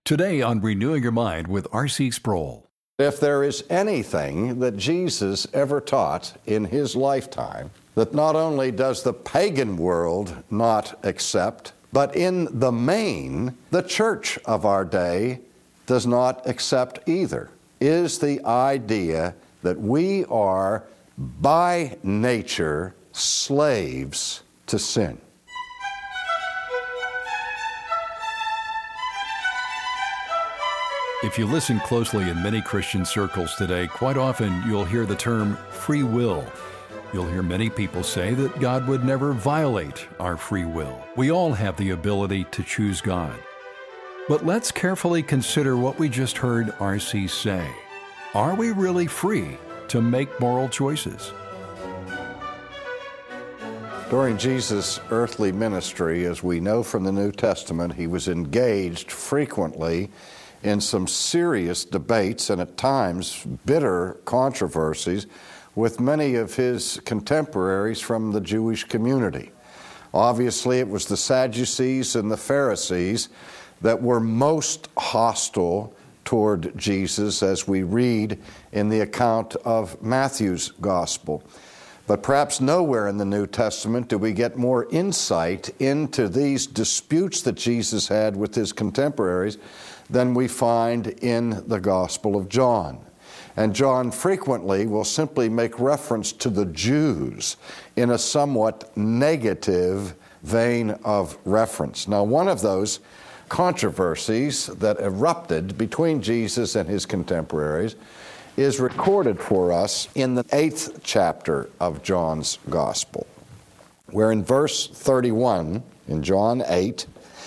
Today on Renewing Your Mind with R.C. Sproul. If there is anything that Jesus ever taught in his lifetime that not only does the pagan world not accept, but in the main, the church of our day does not accept either, is the idea that we are, by nature, slaves to sin. If you listen closely in many Christian circles today, quite often you'll hear the term free will. You'll hear many people say that God would never violate our free will. We all have the ability to choose God. But let's carefully consider what we just heard R.C. say. Are we really free to make moral choices? During Jesus' earthly ministry, as we know from the New Testament, he was engaged frequently in some serious debates and at times bitter controversies with many of his contemporaries from the Jewish community. Obviously, it was the Sadducees and the Pharisees that were most hostile toward Jesus, as we read in the account of Matthew's Gospel. But perhaps nowhere in the New Testament do we get more insight into these disputes that Jesus had with his contemporaries than we find in the Gospel of John. And John frequently will simply make reference to the Jews in a somewhat negative vein of reference. Now, one of those controversies that erupted between Jesus and his contemporaries is recorded for us in the 8th chapter of John's Gospel, where in verse 31 in John 8,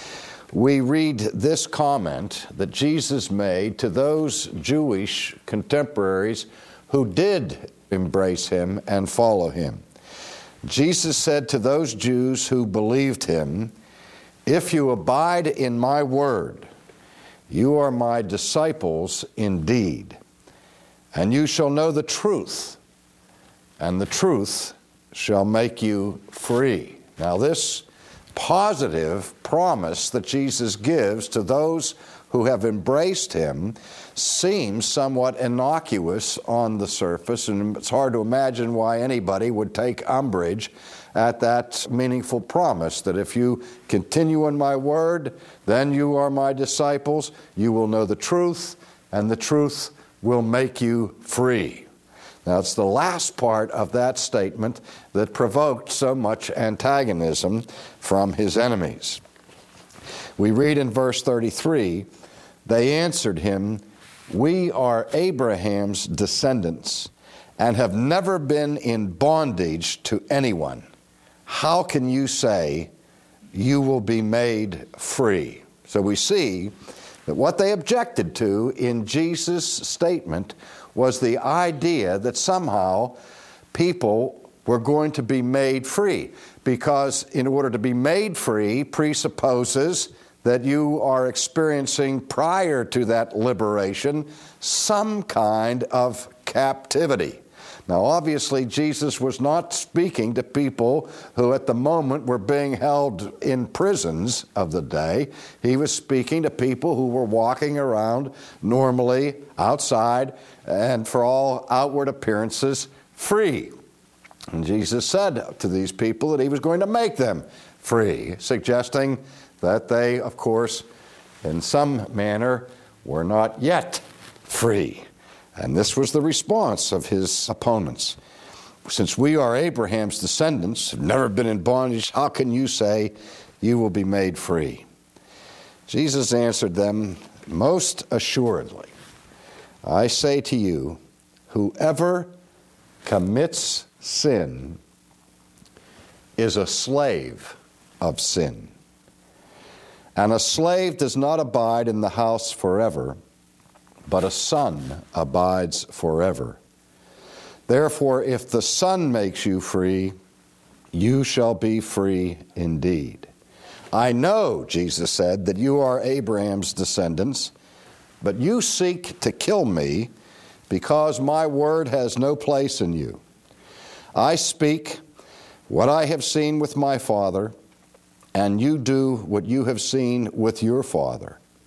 we read this comment that Jesus made to those Jewish contemporaries who did embrace him and follow him. Jesus said to those Jews who believed him, "If you abide in my word, you are my disciples indeed, and you shall know the truth, and the truth shall make you free." Now this positive promise that Jesus gives to those who have embraced him seems somewhat innocuous on the surface, and it's hard to imagine why anybody would take umbrage at that meaningful promise, that if you continue in my word, then you are my disciples, you will know the truth, and the truth will make you free. Now, it's the last part of that statement that provoked so much antagonism from his enemies. We read in verse 33, "They answered him, 'We are Abraham's descendants and have never been in bondage to anyone. How can you say you will be made free?'" So we see that what they objected to in Jesus' statement was the idea that somehow people were going to be made free, because in order to be made free presupposes that you are experiencing, prior to that liberation, some kind of captivity. Now, obviously, Jesus was not speaking to people who at the moment were being held in prisons of the day. He was speaking to people who were walking around normally outside and for all outward appearances free. And Jesus said to these people that he was going to make them free, suggesting that they, of course, in some manner, were not yet free. And this was the response of his opponents. "Since we are Abraham's descendants, have never been in bondage, how can you say you will be made free?" Jesus answered them, "Most assuredly, I say to you, whoever commits sin is a slave of sin. And a slave does not abide in the house forever, but a son abides forever. Therefore, if the Son makes you free, you shall be free indeed. I know," Jesus said, "that you are Abraham's descendants, but you seek to kill me because my word has no place in you. I speak what I have seen with my Father, and you do what you have seen with your father.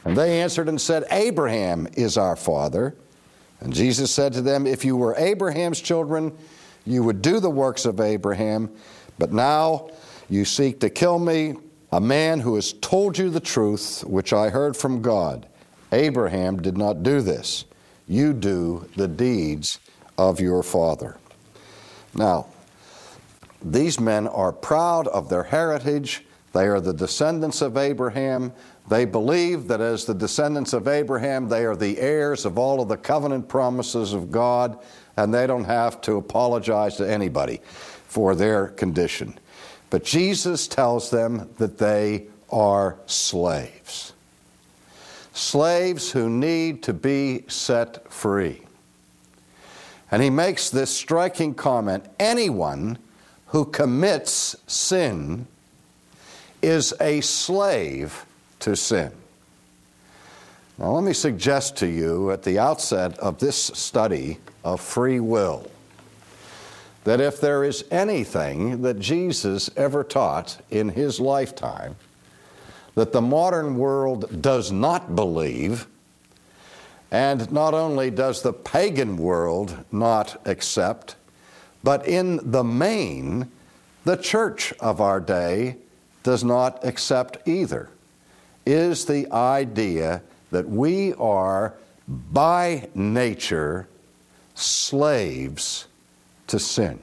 And they answered and said, Abraham is our father. And Jesus said to them, if you were Abraham's children, you would do the works of Abraham. But now you seek to kill me, a man who has told you the truth, which I heard from God. Abraham did not do this. You do the deeds of your father. Now, these men are proud of their heritage. They are the descendants of Abraham. They believe that as the descendants of Abraham, they are the heirs of all of the covenant promises of God, and they don't have to apologize to anybody for their condition. But Jesus tells them that they are slaves. Slaves who need to be set free. And he makes this striking comment, anyone who commits sin is a slave to sin. Now let me suggest to you at the outset of this study of free will that if there is anything that Jesus ever taught in his lifetime that the modern world does not believe, and not only does the pagan world not accept, but in the main, the church of our day does not accept either, is the idea that we are by nature slaves to sin.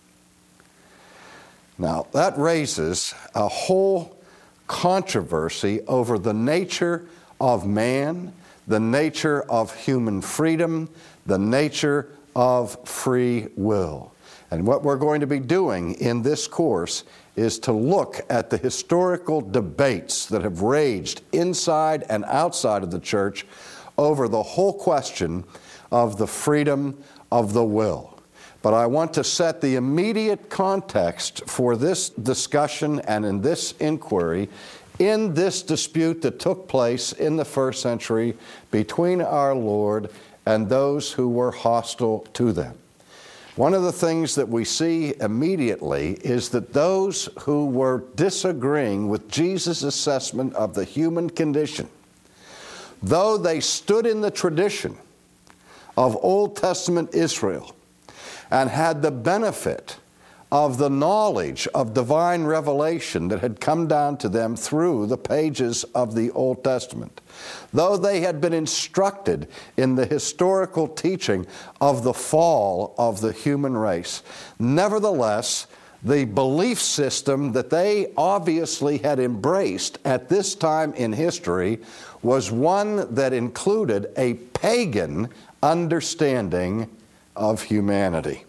Now, that raises a whole controversy over the nature of man, the nature of human freedom, the nature of free will. And what we're going to be doing in this course is to look at the historical debates that have raged inside and outside of the church over the whole question of the freedom of the will. But I want to set the immediate context for this discussion and in this inquiry in this dispute that took place in the first century between our Lord and those who were hostile to them. One of the things that we see immediately is that those who were disagreeing with Jesus' assessment of the human condition, though they stood in the tradition of Old Testament Israel and had the benefit of the knowledge of divine revelation that had come down to them through the pages of the Old Testament, though they had been instructed in the historical teaching of the fall of the human race, nevertheless, the belief system that they obviously had embraced at this time in history was one that included a pagan understanding of humanity.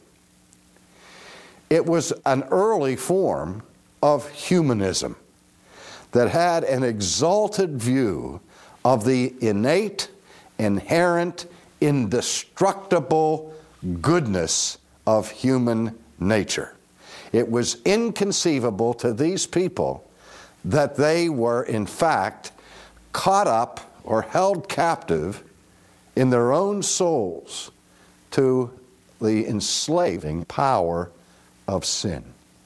It was an early form of humanism that had an exalted view of the innate, inherent, indestructible goodness of human nature. It was inconceivable to these people that they were, in fact, caught up or held captive in their own souls to the enslaving power of sin.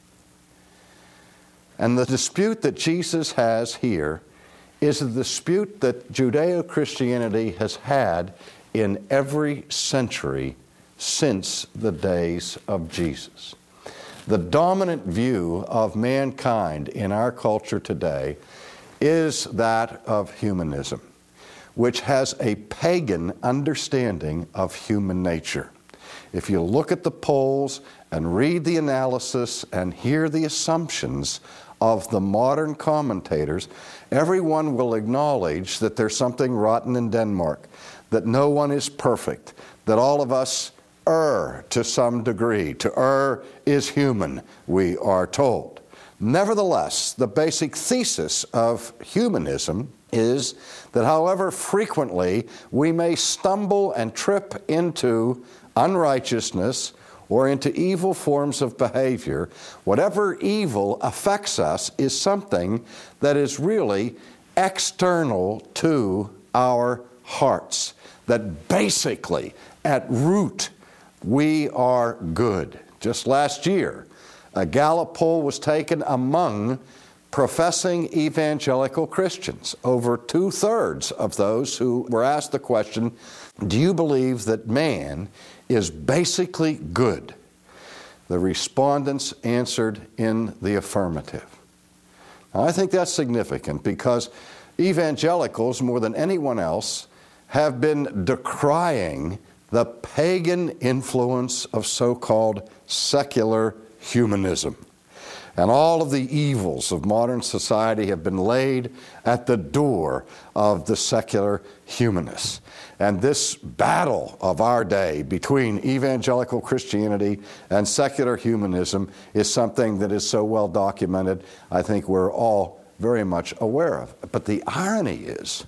And the dispute that Jesus has here is a dispute that Judeo-Christianity has had in every century since the days of Jesus. The dominant view of mankind in our culture today is that of humanism, which has a pagan understanding of human nature. If you look at the polls and read the analysis and hear the assumptions of the modern commentators, everyone will acknowledge that there's something rotten in Denmark, that no one is perfect, that all of us err to some degree. To err is human, we are told. Nevertheless, the basic thesis of humanism is that however frequently we may stumble and trip into unrighteousness or into evil forms of behavior, whatever evil affects us is something that is really external to our hearts, that basically at root we are good. Just last year, a Gallup poll was taken among professing evangelical Christians, over 2/3 of those who were asked the question, do you believe that man is basically good? The respondents answered in the affirmative. Now, I think that's significant because evangelicals, more than anyone else, have been decrying the pagan influence of so-called secular humanism. And all of the evils of modern society have been laid at the door of the secular humanists. And this battle of our day between evangelical Christianity and secular humanism is something that is so well documented, I think we're all very much aware of. But the irony is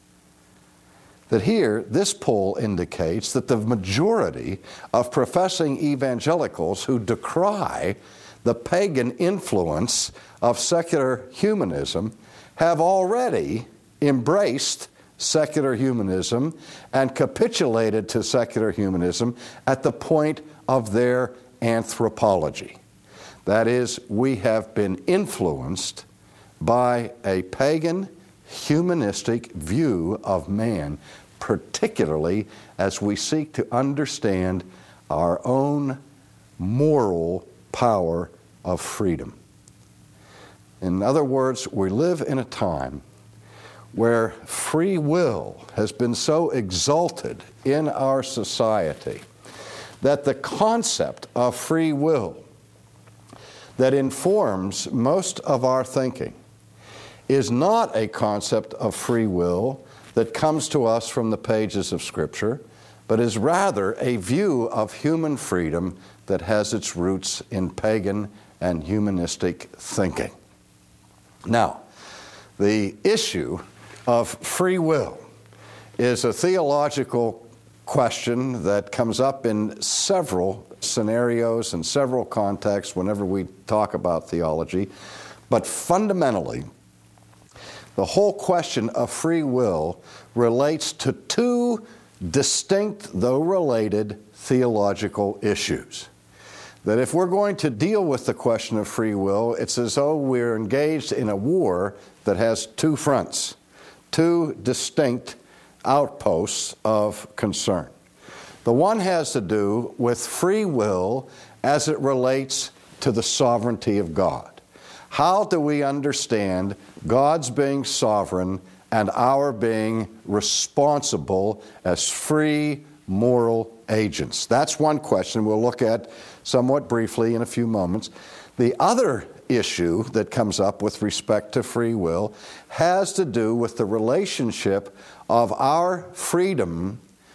that here, this poll indicates that the majority of professing evangelicals who decry the pagan influence of secular humanism have already embraced secular humanism and capitulated to secular humanism at the point of their anthropology. That is, we have been influenced by a pagan humanistic view of man, particularly as we seek to understand our own moral power of freedom. In other words, we live in a time where free will has been so exalted in our society that the concept of free will that informs most of our thinking is not a concept of free will that comes to us from the pages of Scripture, but is rather a view of human freedom that has its roots in pagan and humanistic thinking. Now, the issue of free will is a theological question that comes up in several scenarios and several contexts whenever we talk about theology. But fundamentally, the whole question of free will relates to two distinct, though related, theological issues. That if we're going to deal with the question of free will, it's as though we're engaged in a war that has two fronts, two distinct outposts of concern. The one has to do with free will as it relates to the sovereignty of God. How do we understand God's being sovereign and our being responsible as free moral agents? That's one question we'll look at somewhat briefly in a few moments. The other issue that comes up with respect to free will has to do with the relationship of our freedom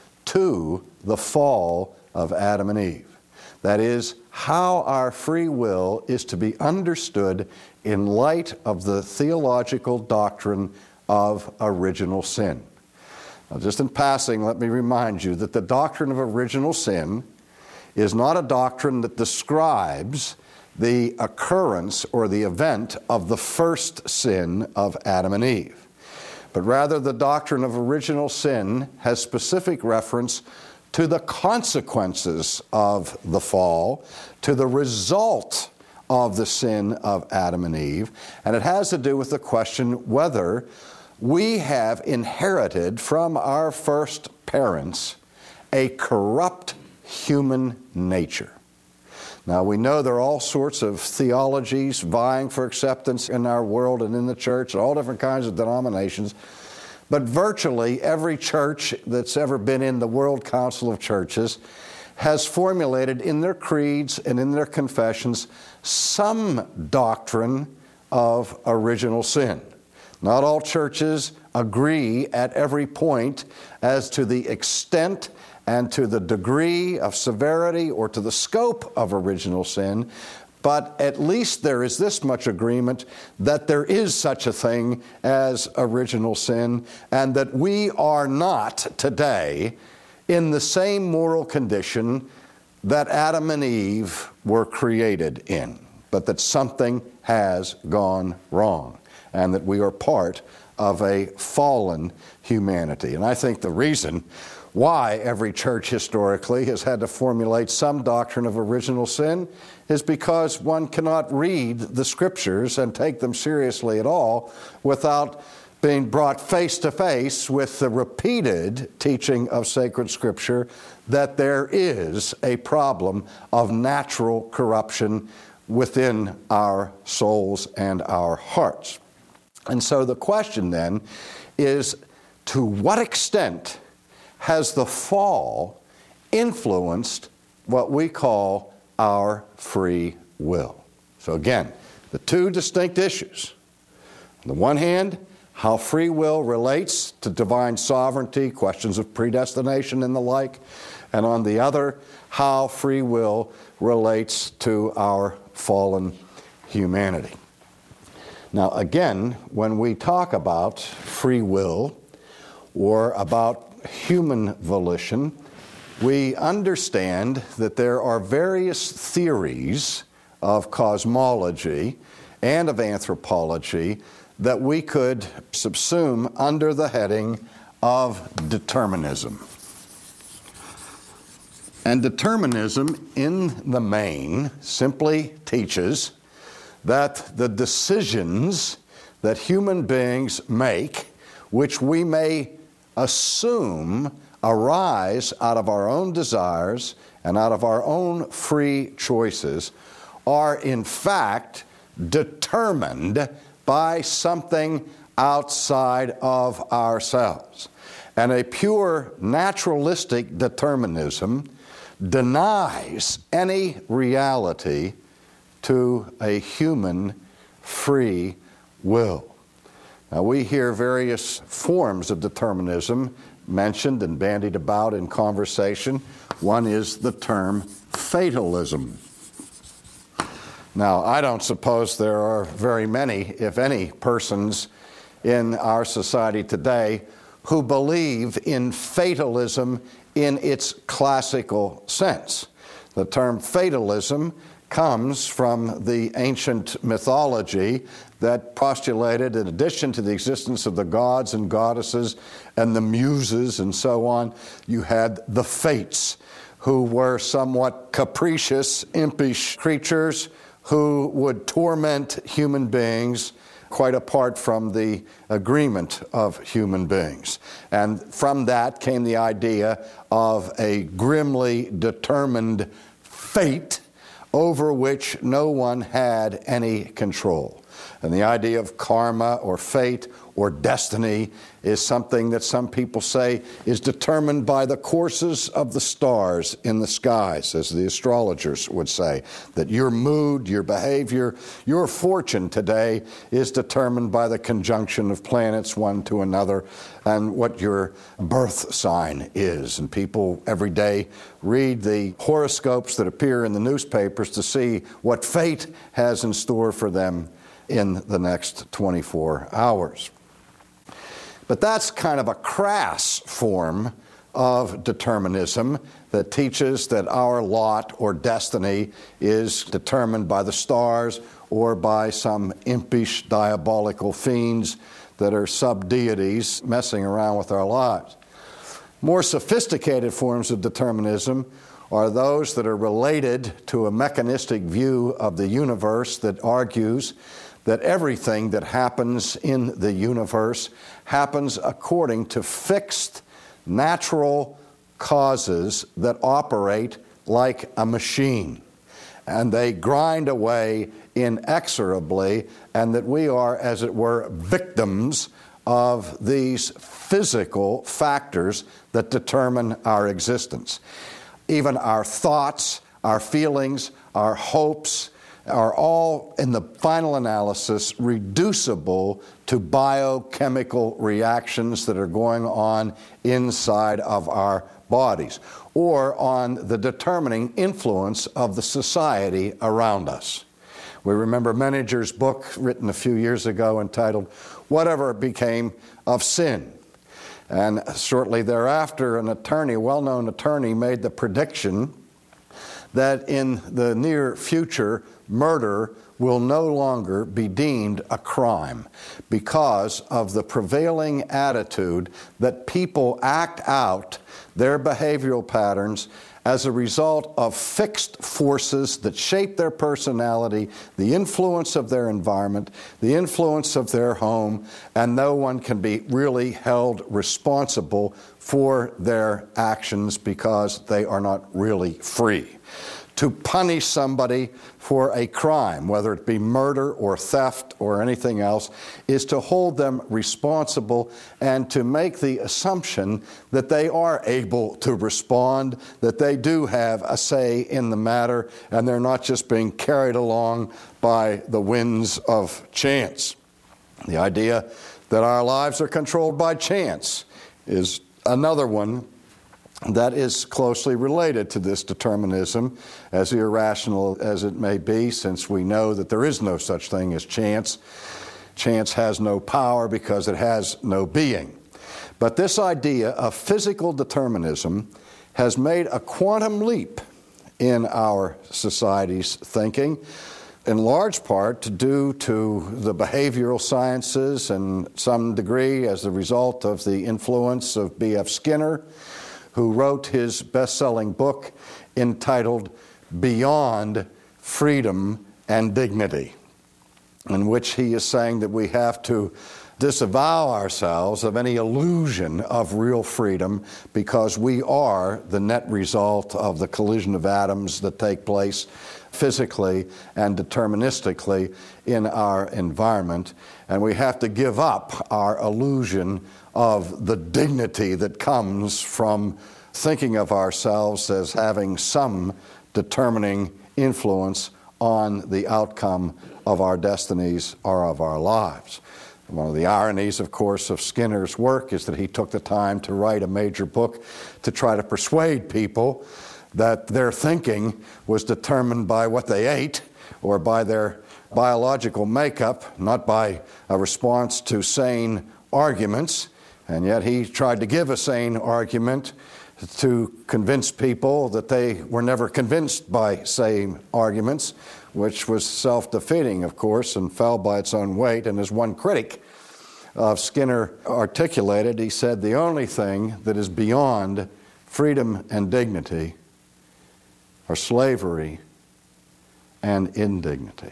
to the fall of Adam and Eve. That is, how our free will is to be understood in light of the theological doctrine of original sin. Now, just in passing, let me remind you that the doctrine of original sin is not a doctrine that describes the occurrence or the event of the first sin of Adam and Eve. But rather, the doctrine of original sin has specific reference to the consequences of the fall, to the result of the sin of Adam and Eve, and it has to do with the question whether we have inherited from our first parents a corrupt human nature. Now, we know there are all sorts of theologies vying for acceptance in our world and in the church, all different kinds of denominations. But virtually every church that's ever been in the World Council of Churches has formulated in their creeds and in their confessions some doctrine of original sin. Not all churches agree at every point as to the extent and to the degree of severity or to the scope of original sin, but at least there is this much agreement that there is such a thing as original sin, and that we are not today in the same moral condition that Adam and Eve were created in, but that something has gone wrong, and that we are part of a fallen humanity. And I think the reason why every church historically has had to formulate some doctrine of original sin is because one cannot read the Scriptures and take them seriously at all without being brought face to face with the repeated teaching of sacred Scripture that there is a problem of natural corruption within our souls and our hearts. And so the question then is, to what extent has the fall influenced what we call our free will? So again, the two distinct issues. On the one hand, how free will relates to divine sovereignty, questions of predestination and the like. And on the other, how free will relates to our fallen humanity. Now again, when we talk about free will or about human volition, we understand that there are various theories of cosmology and of anthropology that we could subsume under the heading of determinism. And determinism, in the main, simply teaches that the decisions that human beings make, which we may assume arise out of our own desires and out of our own free choices, are in fact determined by something outside of ourselves. And a pure naturalistic determinism denies any reality to a human free will. Now, we hear various forms of determinism mentioned and bandied about in conversation. One is the term fatalism. Now, I don't suppose there are very many, if any, persons in our society today who believe in fatalism in its classical sense. The term fatalism comes from the ancient mythology that postulated, in addition to the existence of the gods and goddesses and the muses and so on, you had the fates, who were somewhat capricious, impish creatures who would torment human beings quite apart from the agreement of human beings. And from that came the idea of a grimly determined fate over which no one had any control. And the idea of karma or fate or destiny is something that some people say is determined by the courses of the stars in the skies, as the astrologers would say, that your mood, your behavior, your fortune today is determined by the conjunction of planets one to another and what your birth sign is. And people every day read the horoscopes that appear in the newspapers to see what fate has in store for them in the next 24 hours. But that's kind of a crass form of determinism that teaches that our lot or destiny is determined by the stars or by some impish, diabolical fiends that are sub-deities messing around with our lives. More sophisticated forms of determinism are those that are related to a mechanistic view of the universe that argues that everything that happens in the universe happens according to fixed natural causes that operate like a machine. And they grind away inexorably, and that we are, as it were, victims of these physical factors that determine our existence. Even our thoughts, our feelings, our hopes, are all, in the final analysis, reducible to biochemical reactions that are going on inside of our bodies, or on the determining influence of the society around us. We remember Menninger's book, written a few years ago, entitled "Whatever Became of Sin?" And shortly thereafter, an attorney, a well-known attorney, made the prediction that in the near future, murder will no longer be deemed a crime because of the prevailing attitude that people act out their behavioral patterns as a result of fixed forces that shape their personality, the influence of their environment, the influence of their home, and no one can be really held responsible for their actions because they are not really free. To punish somebody for a crime, whether it be murder or theft or anything else, is to hold them responsible and to make the assumption that they are able to respond, that they do have a say in the matter, and they're not just being carried along by the winds of chance. The idea that our lives are controlled by chance is another one that is closely related to this determinism, as irrational as it may be, since we know that there is no such thing as chance. Chance has no power because it has no being. But this idea of physical determinism has made a quantum leap in our society's thinking, in large part due to the behavioral sciences and some degree as a result of the influence of B.F. Skinner, who wrote his best-selling book entitled Beyond Freedom and Dignity, in which he is saying that we have to disavow ourselves of any illusion of real freedom because we are the net result of the collision of atoms that take place physically and deterministically in our environment, and we have to give up our illusion of the dignity that comes from thinking of ourselves as having some determining influence on the outcome of our destinies or of our lives. One of the ironies, of course, of Skinner's work is that he took the time to write a major book to try to persuade people that their thinking was determined by what they ate or by their biological makeup, not by a response to sane arguments. And yet he tried to give a sane argument to convince people that they were never convinced by sane arguments, which was self-defeating, of course, and fell by its own weight. And as one critic of Skinner articulated, he said, the only thing that is beyond freedom and dignity are slavery and indignity.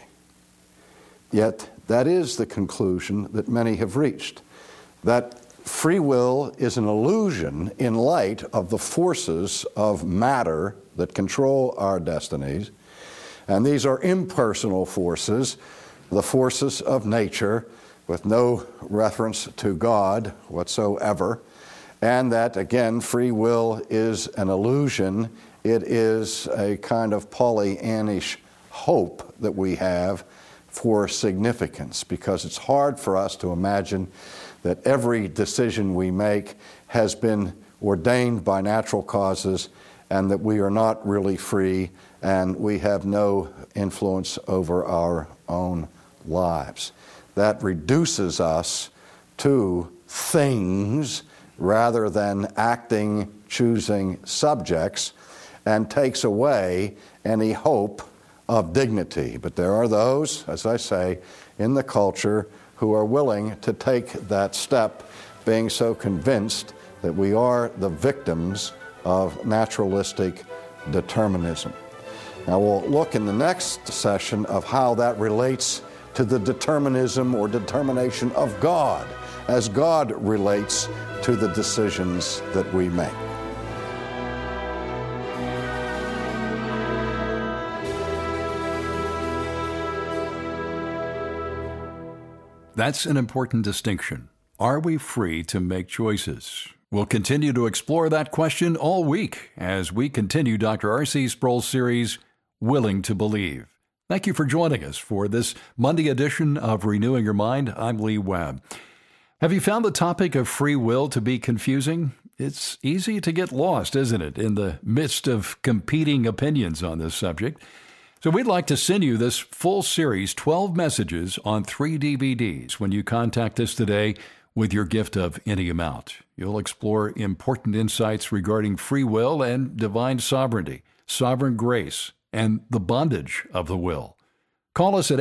Yet that is the conclusion that many have reached, that free will is an illusion in light of the forces of matter that control our destinies. And these are impersonal forces, the forces of nature, with no reference to God whatsoever. And that, again, free will is an illusion. It is a kind of Pollyannish hope that we have for significance, because it's hard for us to imagine that every decision we make has been ordained by natural causes and that we are not really free and we have no influence over our own lives. That reduces us to things rather than acting, choosing subjects, and takes away any hope of dignity. But there are those, as I say, in the culture who are willing to take that step, being so convinced that we are the victims of naturalistic determinism. Now we'll look in the next session of how that relates to the determinism or determination of God, as God relates to the decisions that we make. That's an important distinction. Are we free to make choices? We'll continue to explore that question all week as we continue Dr. R.C. Sproul's series, Willing to Believe. Thank you for joining us for this Monday edition of Renewing Your Mind. I'm Lee Webb. Have you found the topic of free will to be confusing? It's easy to get lost, isn't it, in the midst of competing opinions on this subject? So we'd like to send you this full series, 12 messages on 3 DVDs, when you contact us today with your gift of any amount. You'll explore important insights regarding free will and divine sovereignty, sovereign grace, and the bondage of the will. Call us at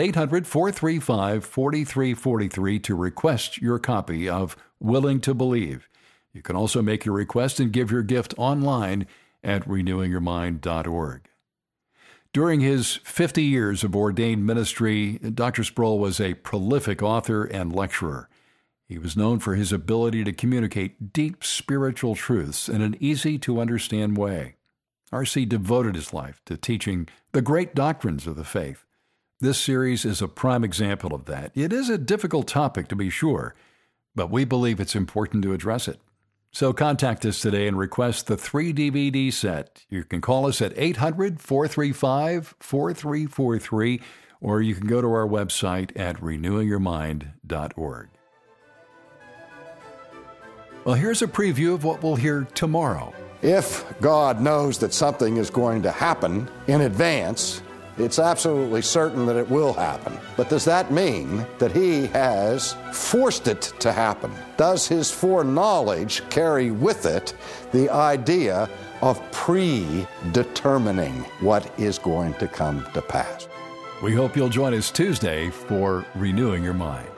800-435-4343 to request your copy of Willing to Believe. You can also make your request and give your gift online at renewingyourmind.org. During his 50 years of ordained ministry, Dr. Sproul was a prolific author and lecturer. He was known for his ability to communicate deep spiritual truths in an easy-to-understand way. R.C. devoted his life to teaching the great doctrines of the faith. This series is a prime example of that. It is a difficult topic, to be sure, but we believe it's important to address it. So contact us today and request the 3-DVD set. You can call us at 800-435-4343, or you can go to our website at renewingyourmind.org. Well, here's a preview of what we'll hear tomorrow. If God knows that something is going to happen in advance, it's absolutely certain that it will happen. But does that mean that He has forced it to happen? Does His foreknowledge carry with it the idea of predetermining what is going to come to pass? We hope you'll join us Tuesday for Renewing Your Mind.